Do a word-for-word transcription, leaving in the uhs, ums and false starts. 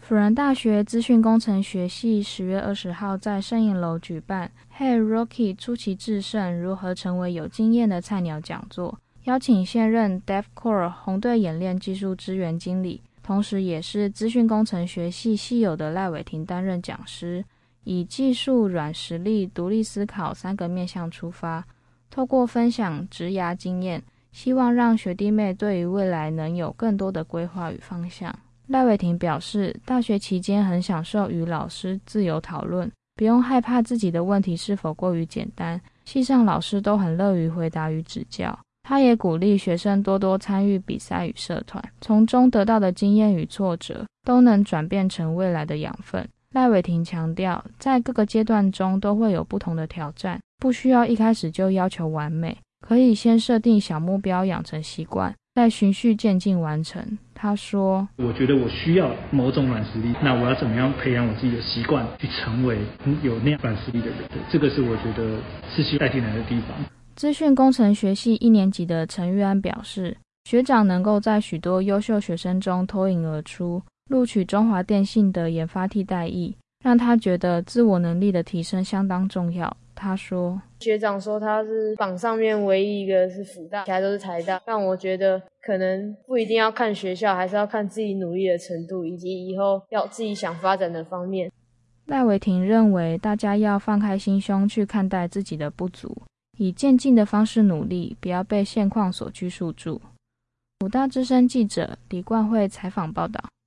辅仁大学资讯工程学系十月二十号在摄影楼举办 Hey Rookie 出奇制胜，如何成为有经验的菜鸟讲座，邀请现任 DevCore 红队演练技术支援经理，同时也是资讯工程学系系友的赖伟霆担任讲师，以技术、软实力、独立思考三个面向出发，透过分享职涯经验，希望让学弟妹对于未来能有更多的规划与方向。赖伟霆表示，大学期间很享受与老师自由讨论，不用害怕自己的问题是否过于简单，系上老师都很乐于回答与指教。他也鼓励学生多多参与比赛与社团，从中得到的经验与挫折都能转变成未来的养分。赖伟霆强调，在各个阶段中都会有不同的挑战，不需要一开始就要求完美，可以先设定小目标，养成习惯，再循序渐进完成。他说， 我觉得我需要某种软实力，那我要怎么样培养我自己的习惯，去成为有那样软实力的人，这个是我觉得是需要带进来的地方。 资讯工程学系一年级的陈玉安表示，学长能够在许多优秀学生中脱颖而出，录取中华电信的研发替代役，让他觉得自我能力的提升相当重要。他说， 学长说他是榜上面唯一一个是辅大，其他都是台大，让我觉得可能不一定要看学校，还是要看自己努力的程度，以及以后要自己想发展的方面。 赖伟霆认为，大家要放开心胸去看待自己的不足，以渐进的方式努力，不要被现况所拘束住。辅大之声记者李冠慧采访报道。